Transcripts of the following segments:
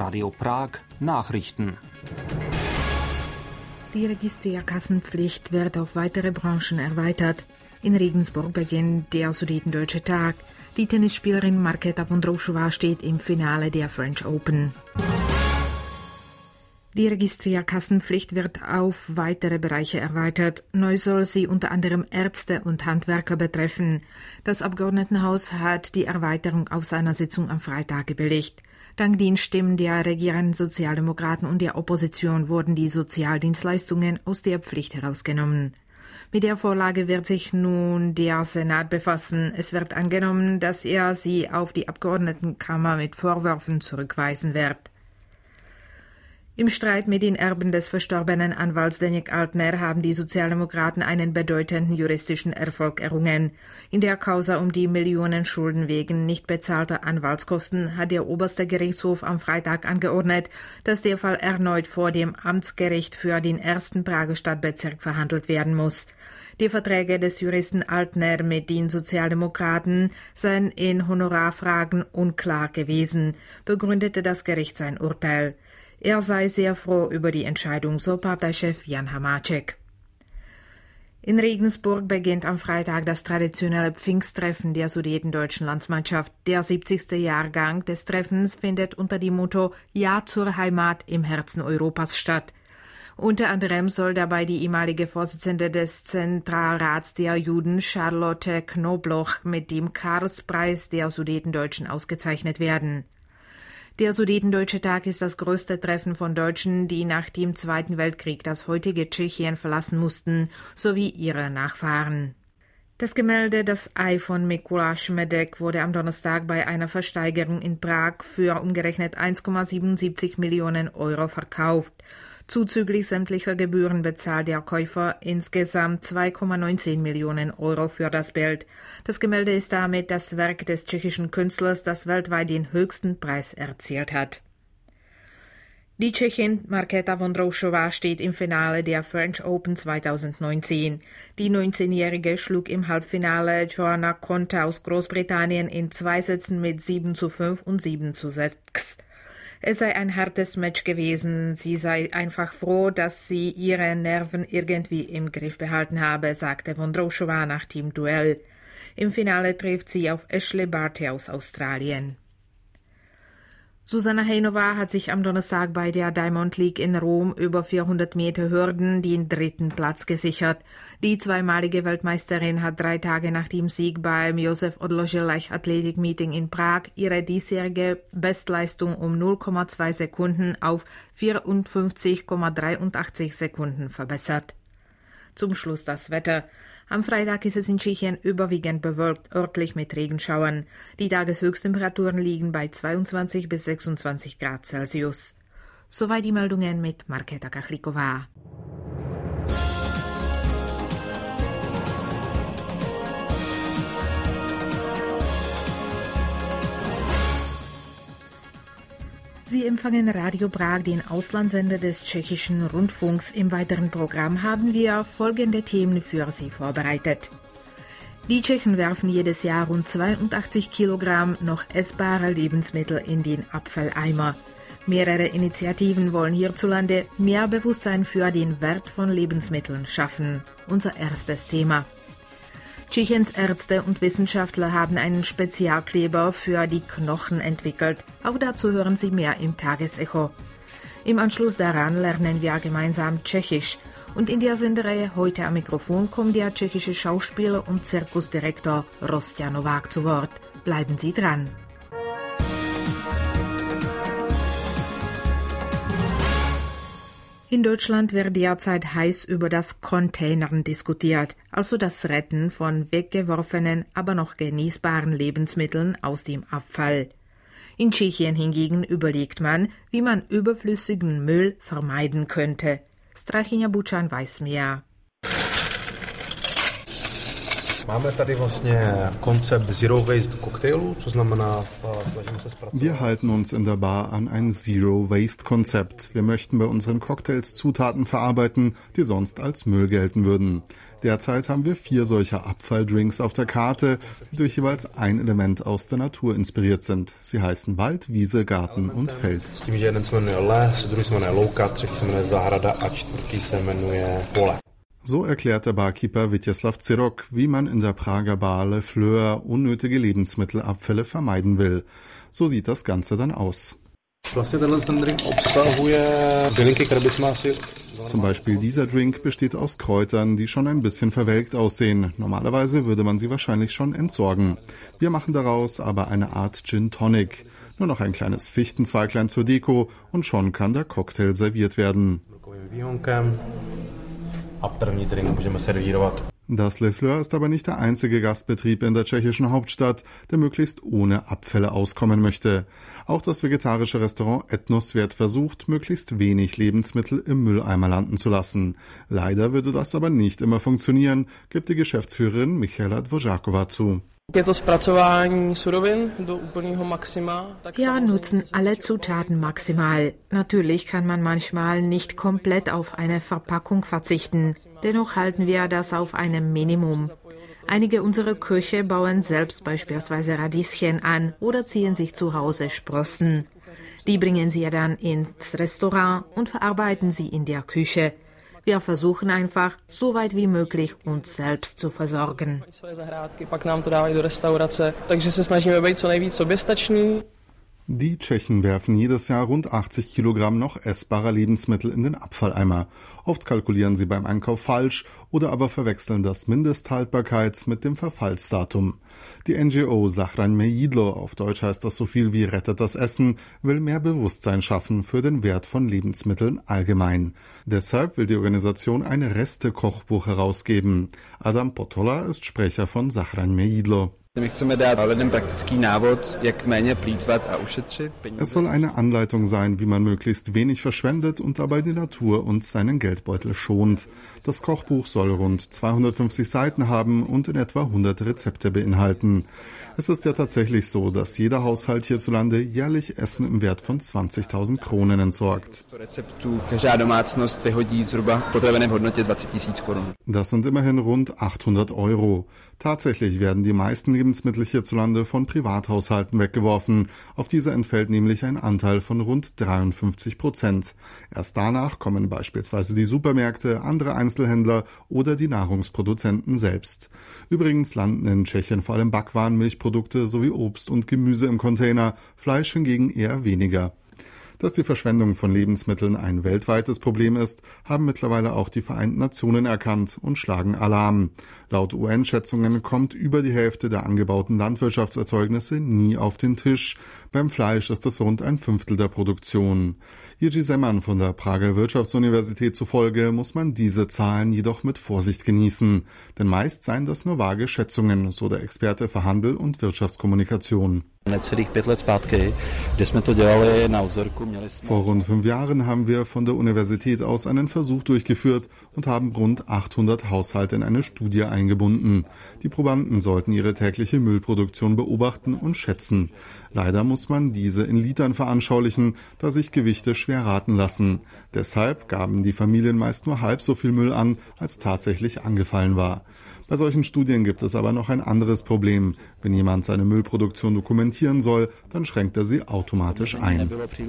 Radio Prag Nachrichten. Die Registrierkassenpflicht wird auf weitere Branchen erweitert. In Regensburg beginnt der Sudetendeutsche Tag. Die Tennisspielerin Markéta Vondroušová steht im Finale der French Open. Die Registrierkassenpflicht wird auf weitere Bereiche erweitert. Neu soll sie unter anderem Ärzte und Handwerker betreffen. Das Abgeordnetenhaus hat die Erweiterung auf seiner Sitzung am Freitag gebilligt. Dank den Stimmen der regierenden Sozialdemokraten und der Opposition wurden die Sozialdienstleistungen aus der Pflicht herausgenommen. Mit der Vorlage wird sich nun der Senat befassen. Es wird angenommen, dass er sie auf die Abgeordnetenkammer mit Vorwürfen zurückweisen wird. Im Streit mit den Erben des verstorbenen Anwalts Zdeněk Altner haben die Sozialdemokraten einen bedeutenden juristischen Erfolg errungen. In der Causa um die Millionenschulden wegen nicht bezahlter Anwaltskosten hat der oberste Gerichtshof am Freitag angeordnet, dass der Fall erneut vor dem Amtsgericht für den 1. Prager Stadtbezirk verhandelt werden muss. Die Verträge des Juristen Altner mit den Sozialdemokraten seien in Honorarfragen unklar gewesen, begründete das Gericht sein Urteil. Er sei sehr froh über die Entscheidung, so Parteichef Jan Hamáček. In Regensburg beginnt am Freitag das traditionelle Pfingsttreffen der Sudetendeutschen Landsmannschaft. Der 70. Jahrgang des Treffens findet unter dem Motto Ja zur Heimat im Herzen Europas statt. Unter anderem soll dabei die ehemalige Vorsitzende des Zentralrats der Juden Charlotte Knobloch mit dem Karlspreis der Sudetendeutschen ausgezeichnet werden. Der Sudetendeutsche Tag ist das größte Treffen von Deutschen, die nach dem Zweiten Weltkrieg das heutige Tschechien verlassen mussten, sowie ihre Nachfahren. Das Gemälde Das Ei von Mikuláš Medek wurde am Donnerstag bei einer Versteigerung in Prag für umgerechnet 1,77 Millionen Euro verkauft. Zuzüglich sämtlicher Gebühren bezahlt der Käufer insgesamt 2,19 Millionen Euro für das Bild. Das Gemälde ist damit das Werk des tschechischen Künstlers, das weltweit den höchsten Preis erzielt hat. Die Tschechin Markéta Vondroušová steht im Finale der French Open 2019. Die 19-Jährige schlug im Halbfinale Johanna Konta aus Großbritannien in 2 Sätzen mit 7:5 und 7:6. Es sei ein hartes Match gewesen. Sie sei einfach froh, dass sie ihre Nerven irgendwie im Griff behalten habe, sagte Vondroušová nach dem Duell. Im Finale trifft sie auf Ashley Barty aus Australien. Susanna Hejnová hat sich am Donnerstag bei der Diamond League in Rom über 400 Meter Hürden den 3. Platz gesichert. Die zweimalige Weltmeisterin hat 3 Tage nach dem Sieg beim Josef Odložil Leichtathletik-Meeting in Prag ihre diesjährige Bestleistung um 0,2 Sekunden auf 54,83 Sekunden verbessert. Zum Schluss das Wetter. Am Freitag ist es in Tschechien überwiegend bewölkt, örtlich mit Regenschauern. Die Tageshöchsttemperaturen liegen bei 22 bis 26 Grad Celsius. Soweit die Meldungen mit Markéta Kachlíková. Sie empfangen Radio Prag, den Auslandssender des tschechischen Rundfunks. Im weiteren Programm haben wir folgende Themen für Sie vorbereitet. Die Tschechen werfen jedes Jahr rund 82 Kilogramm noch essbare Lebensmittel in den Abfalleimer. Mehrere Initiativen wollen hierzulande mehr Bewusstsein für den Wert von Lebensmitteln schaffen. Unser erstes Thema. Tschechiens Ärzte und Wissenschaftler haben einen Spezialkleber für die Knochen entwickelt. Auch dazu hören Sie mehr im Tagesecho. Im Anschluss daran lernen wir gemeinsam Tschechisch. Und in der Sendereihe heute am Mikrofon kommt der tschechische Schauspieler und Zirkusdirektor Rostja Novák zu Wort. Bleiben Sie dran. In Deutschland wird derzeit heiß über das Containern diskutiert, also das Retten von weggeworfenen, aber noch genießbaren Lebensmitteln aus dem Abfall. In Tschechien hingegen überlegt man, wie man überflüssigen Müll vermeiden könnte. Strachinja Bučan weiß mehr. Wir halten uns in der Bar an ein Zero-Waste-Konzept. Wir möchten bei unseren Cocktails Zutaten verarbeiten, die sonst als Müll gelten würden. Derzeit haben wir 4 solcher Abfalldrinks auf der Karte, die durch jeweils ein Element aus der Natur inspiriert sind. Sie heißen Wald, Wiese, Garten und Feld. So erklärt der Barkeeper Vítězslav Cyrok, wie man in der Prager Bar Le Fleur unnötige Lebensmittelabfälle vermeiden will. So sieht das Ganze dann aus. Zum Beispiel dieser Drink besteht aus Kräutern, die schon ein bisschen verwelkt aussehen. Normalerweise würde man sie wahrscheinlich schon entsorgen. Wir machen daraus aber eine Art Gin Tonic. Nur noch ein kleines Fichtenzweiglein zur Deko und schon kann der Cocktail serviert werden. Das Le Fleur ist aber nicht der einzige Gastbetrieb in der tschechischen Hauptstadt, der möglichst ohne Abfälle auskommen möchte. Auch das vegetarische Restaurant Etnoswert versucht, möglichst wenig Lebensmittel im Mülleimer landen zu lassen. Leider würde das aber nicht immer funktionieren, gibt die Geschäftsführerin Michaela Dvořáková zu. Wir nutzen alle Zutaten maximal. Natürlich kann man manchmal nicht komplett auf eine Verpackung verzichten. Dennoch halten wir das auf einem Minimum. Einige unserer Köche bauen selbst beispielsweise Radieschen an oder ziehen sich zu Hause Sprossen. Die bringen sie dann ins Restaurant und verarbeiten sie in der Küche. Wir versuchen einfach, so weit wie möglich uns selbst zu versorgen. Die Tschechen werfen jedes Jahr rund 80 Kilogramm noch essbarer Lebensmittel in den Abfalleimer. Oft kalkulieren sie beim Einkauf falsch oder aber verwechseln das Mindesthaltbarkeits- mit dem Verfallsdatum. Die NGO Zachraňme jídlo, auf Deutsch heißt das so viel wie Rettet das Essen, will mehr Bewusstsein schaffen für den Wert von Lebensmitteln allgemein. Deshalb will die Organisation ein Reste-Kochbuch herausgeben. Adam Potola ist Sprecher von Zachraňme jídlo. Es soll eine Anleitung sein, wie man möglichst wenig verschwendet und dabei die Natur und seinen Geldbeutel schont. Das Kochbuch soll rund 250 Seiten haben und in etwa 100 Rezepte beinhalten. Es ist ja tatsächlich so, dass jeder Haushalt hierzulande jährlich Essen im Wert von 20.000 Kronen entsorgt. Das sind immerhin rund 800 Euro. Tatsächlich werden die meisten Lebensmittel hierzulande von Privathaushalten weggeworfen. Auf diese entfällt nämlich ein Anteil von rund 53%. Erst danach kommen beispielsweise die Supermärkte, andere Einzelhändler oder die Nahrungsproduzenten selbst. Übrigens landen in Tschechien vor allem Backwaren, Milchprodukte sowie Obst und Gemüse im Container, Fleisch hingegen eher weniger. Dass die Verschwendung von Lebensmitteln ein weltweites Problem ist, haben mittlerweile auch die Vereinten Nationen erkannt und schlagen Alarm. Laut UN-Schätzungen kommt über die Hälfte der angebauten Landwirtschaftserzeugnisse nie auf den Tisch. Beim Fleisch ist es rund 1/5 der Produktion. Jiří Zeman von der Prager Wirtschaftsuniversität zufolge muss man diese Zahlen jedoch mit Vorsicht genießen. Denn meist seien das nur vage Schätzungen, so der Experte für Handel und Wirtschaftskommunikation. Vor rund 5 Jahren haben wir von der Universität aus einen Versuch durchgeführt und haben rund 800 Haushalte in eine Studie eingebunden. Die Probanden sollten ihre tägliche Müllproduktion beobachten und schätzen. Leider muss man diese in Litern veranschaulichen, da sich Gewichte schwer raten lassen. Deshalb gaben die Familien meist nur halb so viel Müll an, als tatsächlich angefallen war. Bei solchen Studien gibt es aber noch ein anderes Problem. Wenn jemand seine Müllproduktion dokumentieren soll, dann schränkt er sie automatisch ein.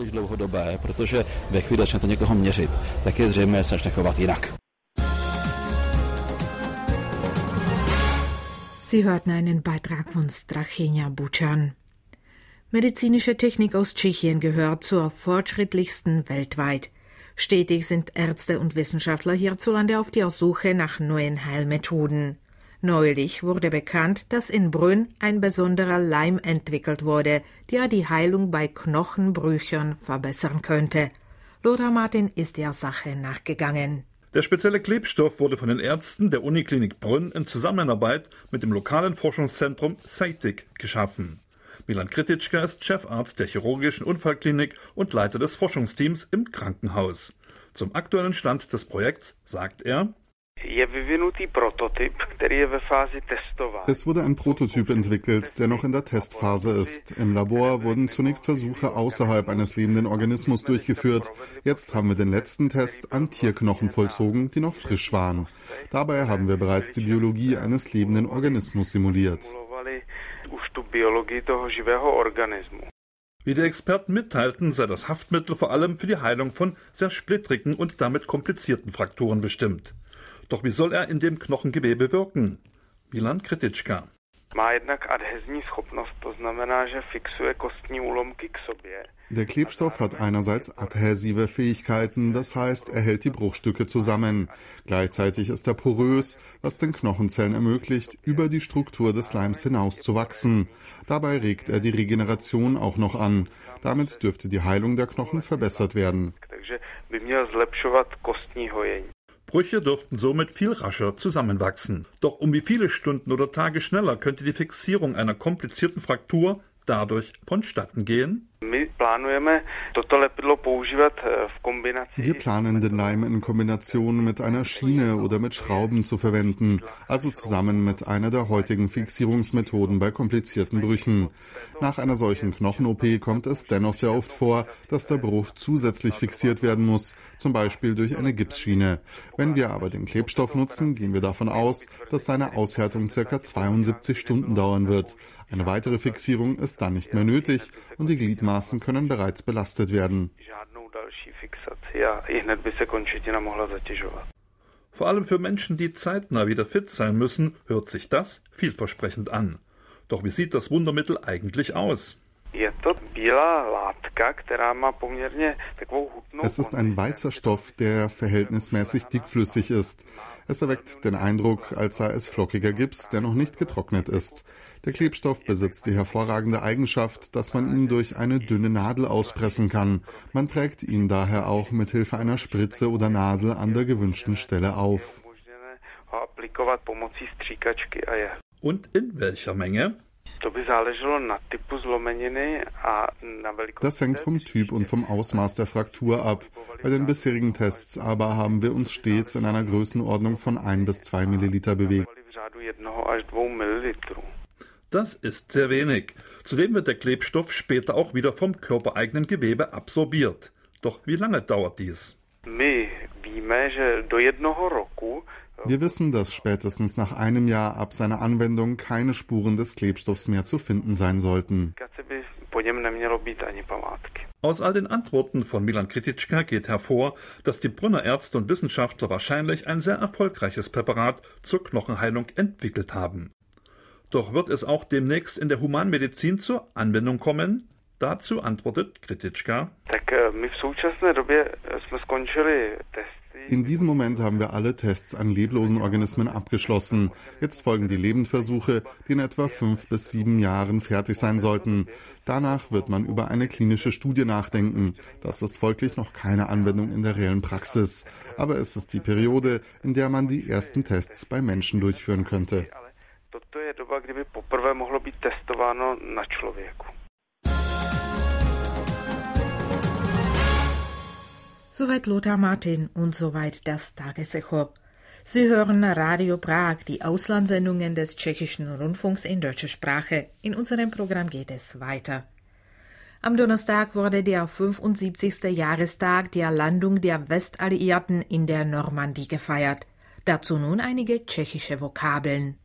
Sie hörten einen Beitrag von Strachenia Bučan. Medizinische Technik aus Tschechien gehört zur fortschrittlichsten weltweit. Stetig sind Ärzte und Wissenschaftler hierzulande auf der Suche nach neuen Heilmethoden. Neulich wurde bekannt, dass in Brünn ein besonderer Leim entwickelt wurde, der die Heilung bei Knochenbrüchen verbessern könnte. Lothar Martin ist der Sache nachgegangen. Der spezielle Klebstoff wurde von den Ärzten der Uniklinik Brünn in Zusammenarbeit mit dem lokalen Forschungszentrum SEITIC geschaffen. Milan Krititschka ist Chefarzt der chirurgischen Unfallklinik und Leiter des Forschungsteams im Krankenhaus. Zum aktuellen Stand des Projekts sagt er: Es wurde ein Prototyp entwickelt, der noch in der Testphase ist. Im Labor wurden zunächst Versuche außerhalb eines lebenden Organismus durchgeführt. Jetzt haben wir den letzten Test an Tierknochen vollzogen, die noch frisch waren. Dabei haben wir bereits die Biologie eines lebenden Organismus simuliert. Wie die Experten mitteilten, sei das Haftmittel vor allem für die Heilung von sehr splittrigen und damit komplizierten Frakturen bestimmt. Doch wie soll er in dem Knochengewebe wirken? Milan Kritička. Der Klebstoff hat einerseits adhäsive Fähigkeiten, das heißt, er hält die Bruchstücke zusammen. Gleichzeitig ist er porös, was den Knochenzellen ermöglicht, über die Struktur des Leims hinaus zu wachsen. Dabei regt er die Regeneration auch noch an. Damit dürfte die Heilung der Knochen verbessert werden. Brüche dürften somit viel rascher zusammenwachsen. Doch um wie viele Stunden oder Tage schneller könnte die Fixierung einer komplizierten Fraktur dadurch vonstatten gehen? Wir planen den Leim in Kombination mit einer Schiene oder mit Schrauben zu verwenden, also zusammen mit einer der heutigen Fixierungsmethoden bei komplizierten Brüchen. Nach einer solchen Knochen-OP kommt es dennoch sehr oft vor, dass der Bruch zusätzlich fixiert werden muss, zum Beispiel durch eine Gipsschiene. Wenn wir aber den Klebstoff nutzen, gehen wir davon aus, dass seine Aushärtung ca. 72 Stunden dauern wird. Eine weitere Fixierung ist dann nicht mehr nötig und die Gliedmaßen können bereits belastet werden. Vor allem für Menschen, die zeitnah wieder fit sein müssen, hört sich das vielversprechend an. Doch wie sieht das Wundermittel eigentlich aus? Es ist ein weißer Stoff, der verhältnismäßig dickflüssig ist. Es erweckt den Eindruck, als sei es flockiger Gips, der noch nicht getrocknet ist. Der Klebstoff besitzt die hervorragende Eigenschaft, dass man ihn durch eine dünne Nadel auspressen kann. Man trägt ihn daher auch mit Hilfe einer Spritze oder Nadel an der gewünschten Stelle auf. Und in welcher Menge? Das hängt vom Typ und vom Ausmaß der Fraktur ab. Bei den bisherigen Tests aber haben wir uns stets in einer Größenordnung von 1 bis 2 Milliliter bewegt. Das ist sehr wenig. Zudem wird der Klebstoff später auch wieder vom körpereigenen Gewebe absorbiert. Doch wie lange dauert dies? Wir wissen, dass spätestens nach einem Jahr ab seiner Anwendung keine Spuren des Klebstoffs mehr zu finden sein sollten. Aus all den Antworten von Milan Kritička geht hervor, dass die Brünner Ärzte und Wissenschaftler wahrscheinlich ein sehr erfolgreiches Präparat zur Knochenheilung entwickelt haben. Doch wird es auch demnächst in der Humanmedizin zur Anwendung kommen? Dazu antwortet Kritička. In diesem Moment haben wir alle Tests an leblosen Organismen abgeschlossen. Jetzt folgen die Lebendversuche, die in etwa 5 bis 7 Jahren fertig sein sollten. Danach wird man über eine klinische Studie nachdenken. Das ist folglich noch keine Anwendung in der reellen Praxis. Aber es ist die Periode, in der man die ersten Tests bei Menschen durchführen könnte. Soweit Lothar Martin und soweit das Tagesecho. Sie hören Radio Prag, die Auslandssendungen des tschechischen Rundfunks in deutscher Sprache. In unserem Programm geht es weiter. Am Donnerstag wurde der 75. Jahrestag der Landung der Westalliierten in der Normandie gefeiert. Dazu nun einige tschechische Vokabeln.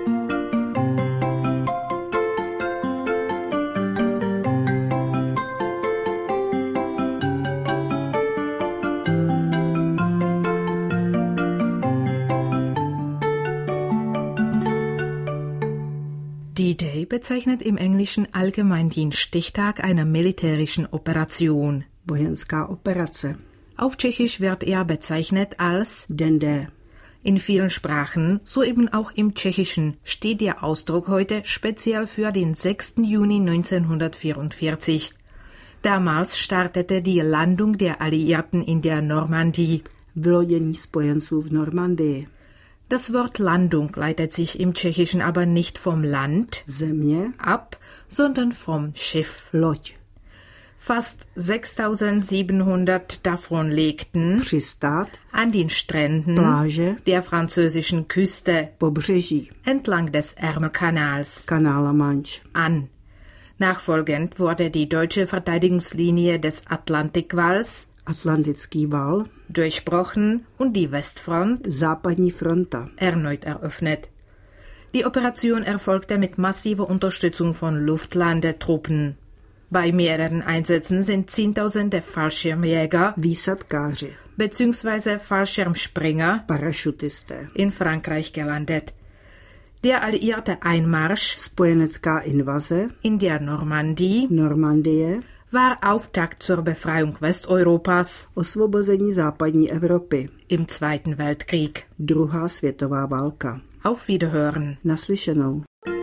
D-Day bezeichnet im Englischen allgemein den Stichtag einer militärischen Operation. Vojenská operace. Auf Tschechisch wird er bezeichnet als Den D. In vielen Sprachen, so eben auch im Tschechischen, steht der Ausdruck heute speziell für den 6. Juni 1944. Damals startete die Landung der Alliierten in der Normandie. Vylodění spojenců v Normandii. Das Wort Landung leitet sich im Tschechischen aber nicht vom Land Země ab, sondern vom Schiff. Loď. Fast 6.700 davon legten přistát, an den Stränden pláže, der französischen Küste pobřeží, entlang des Ärmelkanals kanál La Manche. an. Nachfolgend wurde die deutsche Verteidigungslinie des Atlantikwalls Atlantický val, durchbrochen und die Westfront západní fronta. erneut eröffnet. Die Operation erfolgte mit massiver Unterstützung von Luftlandetruppen. Bei mehreren Einsätzen sind Zehntausende Fallschirmjäger Výsadkáři, bzw. Fallschirmspringer parašutisté, in Frankreich gelandet. Der alliierte Einmarsch spojenecká invaze, in der Normandie Normandie, war Auftakt zur Befreiung Westeuropas osvobození západní Evropy, im Zweiten Weltkrieg. druhá světová válka. Auf Wiederhören. Naslyšenou.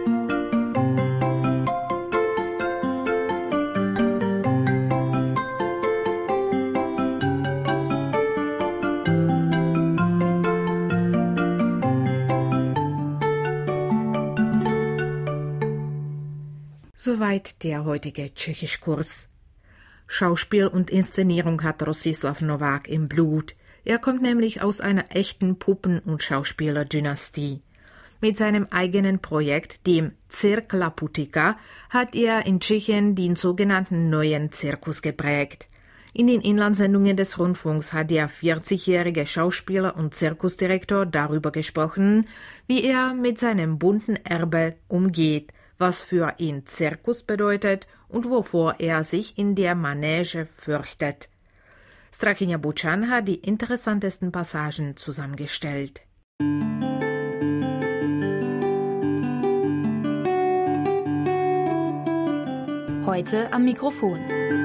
Soweit der heutige Tschechischkurs. Schauspiel und Inszenierung hat Rostislav Novák im Blut. Er kommt nämlich aus einer echten Puppen- und Schauspielerdynastie. Mit seinem eigenen Projekt, dem Cirque Laputika, hat er in Tschechien den sogenannten neuen Zirkus geprägt. In den Inlandssendungen des Rundfunks hat der 40-jährige Schauspieler und Zirkusdirektor darüber gesprochen, wie er mit seinem bunten Erbe umgeht, was für ihn Zirkus bedeutet und wovor er sich in der Manege fürchtet. Strahinja Bučan hat die interessantesten Passagen zusammengestellt. Heute am Mikrofon.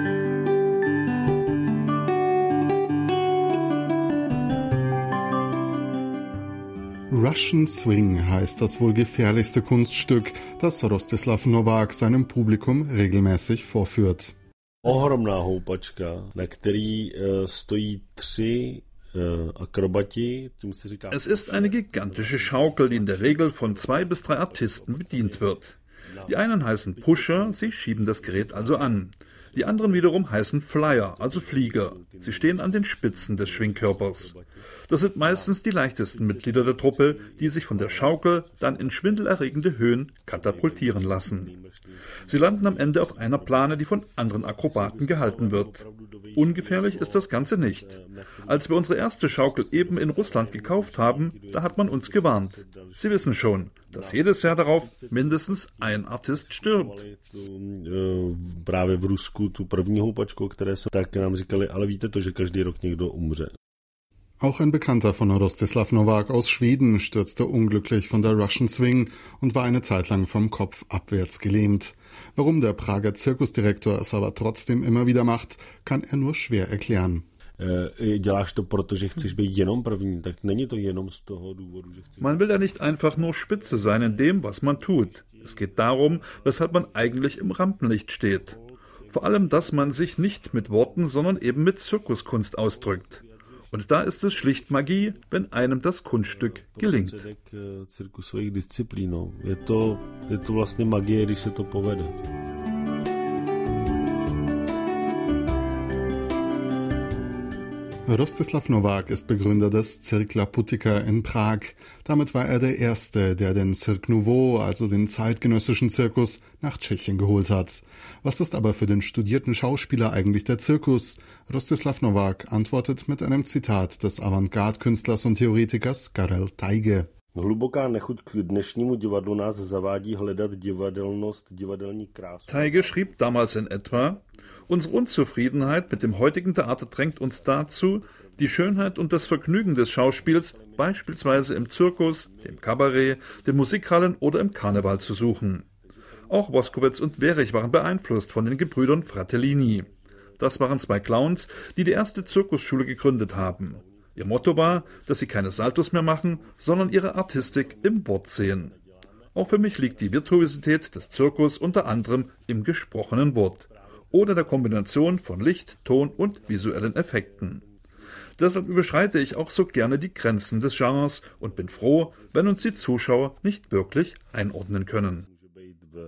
Russian Swing heißt das wohl gefährlichste Kunststück, das Rostislav Novák seinem Publikum regelmäßig vorführt. Ohromná houpačka, na který stojí 3 Akrobati. Es ist eine gigantische Schaukel, die in der Regel von 2 bis 3 Artisten bedient wird. Die einen heißen Pusher, sie schieben das Gerät also an. Die anderen wiederum heißen Flyer, also Flieger. Sie stehen an den Spitzen des Schwingkörpers. Das sind meistens die leichtesten Mitglieder der Truppe, die sich von der Schaukel dann in schwindelerregende Höhen katapultieren lassen. Sie landen am Ende auf einer Plane, die von anderen Akrobaten gehalten wird. Ungefährlich ist das Ganze nicht. Als wir unsere erste Schaukel eben in Russland gekauft haben, da hat man uns gewarnt. Sie wissen schon, dass jedes Jahr darauf mindestens ein Artist stirbt. Právě v Rusku tu první houpačku, které jsou, tak nám říkali, ale víte to, že každý rok někdo umře. Auch ein Bekannter von Rostislav Novák aus Schweden stürzte unglücklich von der Russian Swing und war eine Zeit lang vom Kopf abwärts gelähmt. Warum der Prager Zirkusdirektor es aber trotzdem immer wieder macht, kann er nur schwer erklären. Děláš to proto, že chceš být jenom první, tak není to jenom z toho důvodu, že chceš. Man will ja nicht einfach nur Spitze sein in dem, was man tut. Es geht darum, weshalb man eigentlich im Rampenlicht steht. Vor allem, dass man sich nicht mit Worten, sondern eben mit Zirkuskunst ausdrückt. Und da ist es schlicht Magie, wenn einem das Kunststück gelingt. Cirkusových disciplín. Je to vlastně magie, když se to povede. Rostislav Novák ist Begründer des Cirque Laputika in Prag. Damit war er der Erste, der den Cirque Nouveau, also den zeitgenössischen Zirkus, nach Tschechien geholt hat. Was ist aber für den studierten Schauspieler eigentlich der Zirkus? Rostislav Novák antwortet mit einem Zitat des Avantgarde-Künstlers und Theoretikers Karel Teige. Hluboká nechuť k dnešnímu divadlu nás zavádí hledat divadelnost, divadelní krásu. Teige schrieb damals in etwa: Unsere Unzufriedenheit mit dem heutigen Theater drängt uns dazu, die Schönheit und das Vergnügen des Schauspiels beispielsweise im Zirkus, dem Kabarett, den Musikhallen oder im Karneval zu suchen. Auch Woskowitz und Werich waren beeinflusst von den Gebrüdern Fratellini. Das waren 2 Clowns, die die erste Zirkusschule gegründet haben. Ihr Motto war, dass sie keine Saltos mehr machen, sondern ihre Artistik im Wort sehen. Auch für mich liegt die Virtuosität des Zirkus unter anderem im gesprochenen Wort oder der Kombination von Licht, Ton und visuellen Effekten. Deshalb überschreite ich auch so gerne die Grenzen des Genres und bin froh, wenn uns die Zuschauer nicht wirklich einordnen können.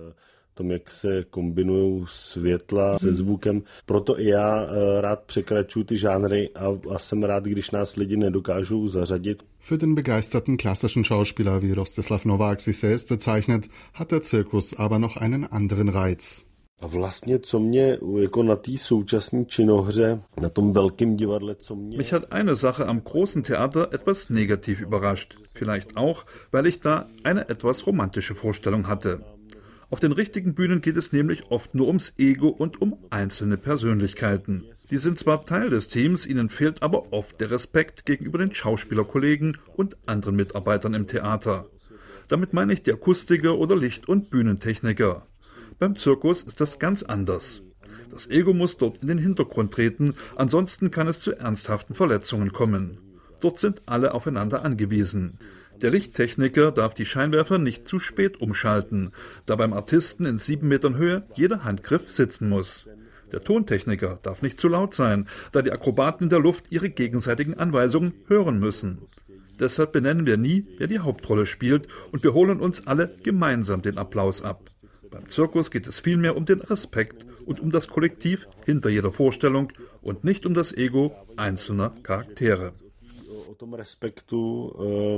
tom, jak se kombinují světla se zvukem. Proto i já rád překračuju ty žánry a jsem rád, když nás lidi nedokážou zařadit. Für den begeisterten klassischen Schauspieler, wie Rostislav Novák sich selbst bezeichnet, hat der Zirkus aber noch einen anderen Reiz. A vlastně, co mě jako na té současné činohře, na tom velkém divadle, co mě... Mich hat eine Sache am großen Theater etwas negativ überrascht. Vielleicht auch, weil ich da eine etwas romantische Vorstellung hatte. Auf den richtigen Bühnen geht es nämlich oft nur ums Ego und um einzelne Persönlichkeiten. Die sind zwar Teil des Teams, ihnen fehlt aber oft der Respekt gegenüber den Schauspielerkollegen und anderen Mitarbeitern im Theater. Damit meine ich die Akustiker oder Licht- und Bühnentechniker. Beim Zirkus ist das ganz anders. Das Ego muss dort in den Hintergrund treten, ansonsten kann es zu ernsthaften Verletzungen kommen. Dort sind alle aufeinander angewiesen. Der Lichttechniker darf die Scheinwerfer nicht zu spät umschalten, da beim Artisten in 7 Metern Höhe jeder Handgriff sitzen muss. Der Tontechniker darf nicht zu laut sein, da die Akrobaten in der Luft ihre gegenseitigen Anweisungen hören müssen. Deshalb benennen wir nie, wer die Hauptrolle spielt, und wir holen uns alle gemeinsam den Applaus ab. Beim Zirkus geht es vielmehr um den Respekt und um das Kollektiv hinter jeder Vorstellung und nicht um das Ego einzelner Charaktere. O tom respektu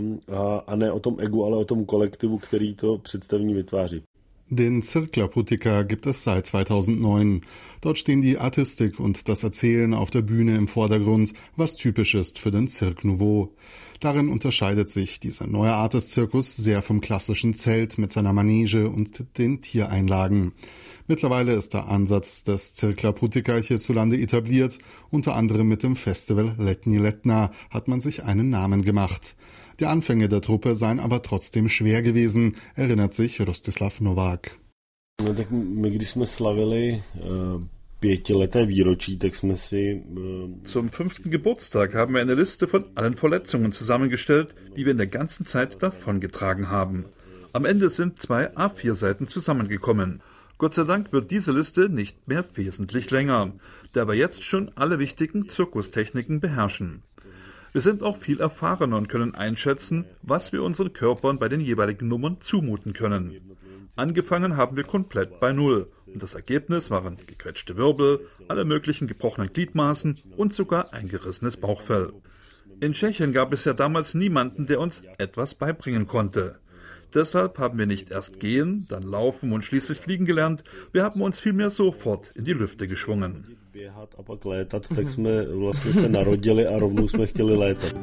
a ne o tom egu, ale o tom kolektivu, který to představení vytváří. Den Zirkler-Puttiker gibt es seit 2009. Dort stehen die Artistik und das Erzählen auf der Bühne im Vordergrund, was typisch ist für den Cirque Nouveau. Darin unterscheidet sich diese neue Art des Zirkus sehr vom klassischen Zelt mit seiner Manege und den Tiereinlagen. Mittlerweile ist der Ansatz des Zirkler Puttiker hierzulande etabliert. Unter anderem mit dem Festival Letní Letna hat man sich einen Namen gemacht. Die Anfänge der Truppe seien aber trotzdem schwer gewesen, erinnert sich Rostislav Novák. No tak my, když jsme slavili 5leté výročí, tak jsme si... Zum 5. Geburtstag haben wir eine Liste von allen Verletzungen zusammengestellt, die wir in der ganzen Zeit davongetragen haben. Am Ende sind 2 A4-Seiten zusammengekommen. Gott sei Dank wird diese Liste nicht mehr wesentlich länger, da wir jetzt schon alle wichtigen Zirkustechniken beherrschen. Wir sind auch viel erfahrener und können einschätzen, was wir unseren Körpern bei den jeweiligen Nummern zumuten können. Angefangen haben wir komplett bei Null und das Ergebnis waren gequetschte Wirbel, alle möglichen gebrochenen Gliedmaßen und sogar ein gerissenes Bauchfell. In Tschechien gab es ja damals niemanden, der uns etwas beibringen konnte. Deshalb haben wir nicht erst gehen, dann laufen und schließlich fliegen gelernt, wir haben uns vielmehr sofort in die Lüfte geschwungen. Běhat a pak létat, tak jsme vlastně se narodili a rovnou jsme chtěli létat.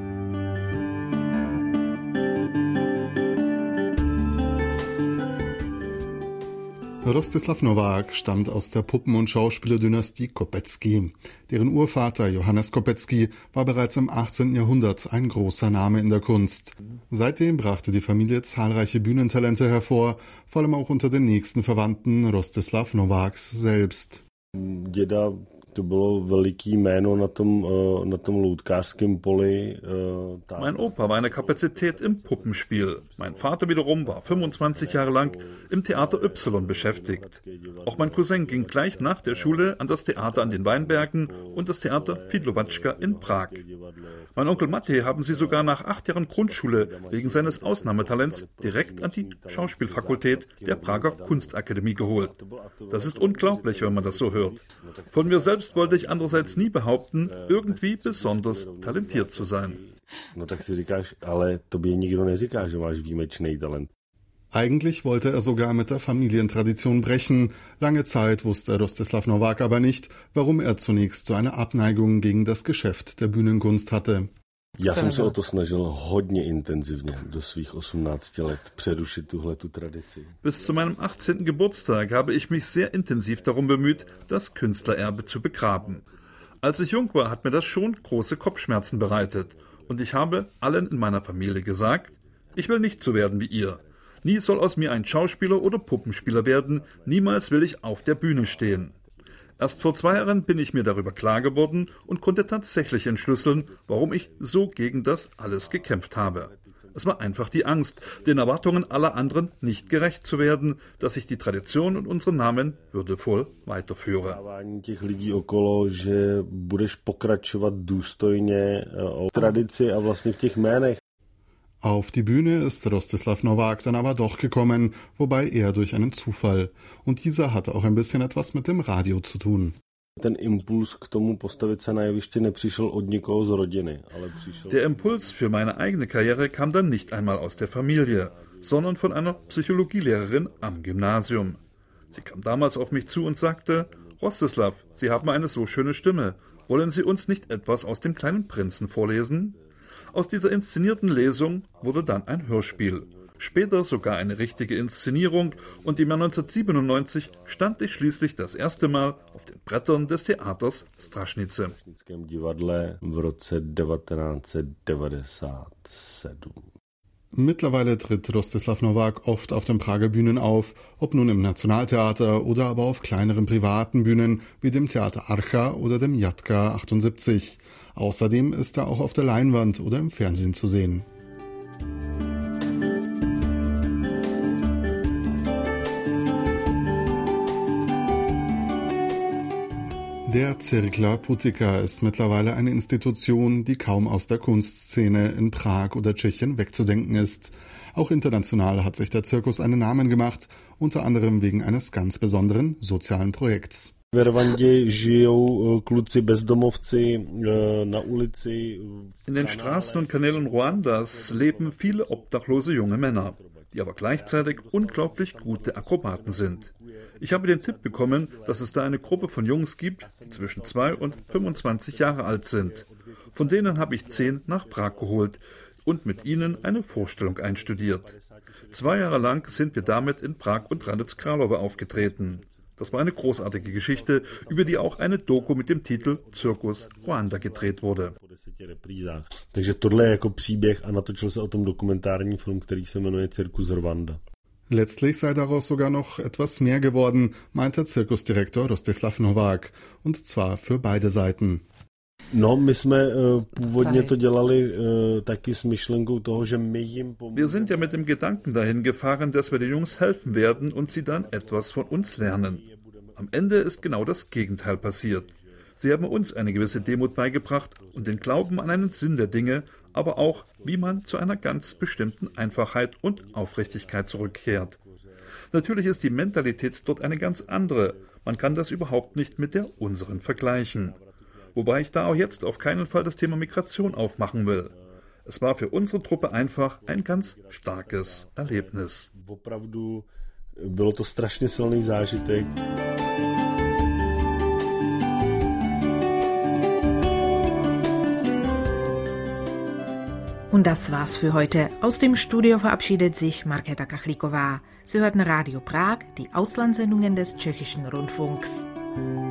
Rostislav Novák stammt aus der Puppen- und Schauspielerdynastie Kopecký. Deren Urvater Johannes Kopecký war bereits im 18. Jahrhundert ein großer Name in der Kunst. Seitdem brachte die Familie zahlreiche Bühnentalente hervor, vor allem auch unter den nächsten Verwandten Rostislav Nováks selbst. Děda, to bylo veliký jméno na tom loutkářském poli. Mein Opa war eine Kapazität im Puppenspiel. Mein Vater wiederum war 25 Jahre lang im Theater Y beschäftigt. Auch mein Cousin ging gleich nach der Schule an das Theater an den Weinbergen und das Theater Fidlovačka in Prag. Mein Onkel Matej haben sie sogar nach 8 Jahren Grundschule wegen seines Ausnahmetalents direkt an die Schauspielfakultät der Prager Kunstakademie geholt. Das ist unglaublich, wenn man das so hört. Von mir selbst wollte ich andererseits nie behaupten, irgendwie besonders talentiert zu sein. No tak si říkáš, ale tobě nikdo neříká, že máš výjimečný talent. Eigentlich wollte er sogar mit der Familientradition brechen. Lange Zeit wusste Rostislav Novák aber nicht, warum er zunächst so eine Abneigung gegen das Geschäft der Bühnenkunst hatte. Já jsem se o to snažil hodně intenzivně do svých 18 let přerušit tuhletu tradici. Bis zu meinem 18. Geburtstag habe ich mich sehr intensiv darum bemüht, das Künstlererbe zu begraben. Als ich jung war, hat mir das schon große Kopfschmerzen bereitet. Und ich habe allen in meiner Familie gesagt, ich will nicht so werden wie ihr. Nie soll aus mir ein Schauspieler oder Puppenspieler werden, niemals will ich auf der Bühne stehen. Erst vor 2 Jahren bin ich mir darüber klar geworden und konnte tatsächlich entschlüsseln, warum ich so gegen das alles gekämpft habe. Es war einfach die Angst, den Erwartungen aller anderen nicht gerecht zu werden, dass ich die Tradition und unseren Namen würdevoll weiterführe. Těch lidí okolo, že budeš pokračovat důstojně o tradici a vlastně v těch jménech. Auf die Bühne ist Rostislav Novák dann aber doch gekommen, wobei eher durch einen Zufall. Und dieser hatte auch ein bisschen etwas mit dem Radio zu tun. Der Impuls für meine eigene Karriere kam dann nicht einmal aus der Familie, sondern von einer Psychologielehrerin am Gymnasium. Sie kam damals auf mich zu und sagte: Rostislav, Sie haben eine so schöne Stimme. Wollen Sie uns nicht etwas aus dem Kleinen Prinzen vorlesen? Aus dieser inszenierten Lesung wurde dann ein Hörspiel. Später sogar eine richtige Inszenierung und im Jahr 1997 stand ich schließlich das erste Mal auf den Brettern des Theaters Strašnice. Mittlerweile tritt Rostislav Novák oft auf den Prager Bühnen auf, ob nun im Nationaltheater oder aber auf kleineren privaten Bühnen wie dem Theater Archa oder dem Jatka 78. Außerdem ist er auch auf der Leinwand oder im Fernsehen zu sehen. Der Cirkla Putica ist mittlerweile eine Institution, die kaum aus der Kunstszene in Prag oder Tschechien wegzudenken ist. Auch international hat sich der Zirkus einen Namen gemacht, unter anderem wegen eines ganz besonderen sozialen Projekts. In den Straßen und Kanälen Ruandas leben viele obdachlose junge Männer, die aber gleichzeitig unglaublich gute Akrobaten sind. Ich habe den Tipp bekommen, dass es da eine Gruppe von Jungs gibt, die zwischen 2 und 25 Jahre alt sind. Von denen habe ich 10 nach Prag geholt und mit ihnen eine Vorstellung einstudiert. 2 Jahre lang sind wir damit in Prag und Hradec Králové aufgetreten. Das war eine großartige Geschichte, über die auch eine Doku mit dem Titel Circus Ruanda gedreht wurde. Takže tohle je jako příběh a natočil se o tom dokumentární film, který se jmenuje Circus Rwanda. Letztlich sei daraus sogar noch etwas mehr geworden, meint der Zirkusdirektor Rostislav Novák. Und zwar für beide Seiten. No, my jsme původně to dělali taky s myšlenkou toho, že my jim pomůžeme. Wir sind ja mit dem Gedanken dahin gefahren, dass wir den Jungs helfen werden und sie dann etwas von uns lernen. Am Ende ist genau das Gegenteil passiert. Sie haben uns eine gewisse Demut beigebracht und den Glauben an einen Sinn der Dinge, aber auch, wie man zu einer ganz bestimmten Einfachheit und Aufrichtigkeit zurückkehrt. Natürlich ist die Mentalität dort eine ganz andere. Man kann das überhaupt nicht mit der unseren vergleichen. Wobei ich da auch jetzt auf keinen Fall das Thema Migration aufmachen will. Es war für unsere Truppe einfach ein ganz starkes Erlebnis. Opravdu bylo to strašně silný zážitek. Und das war's für heute. Aus dem Studio verabschiedet sich Markéta Kachlíková. Sie hörten Radio Prag, die Auslandssendungen des Tschechischen Rundfunks.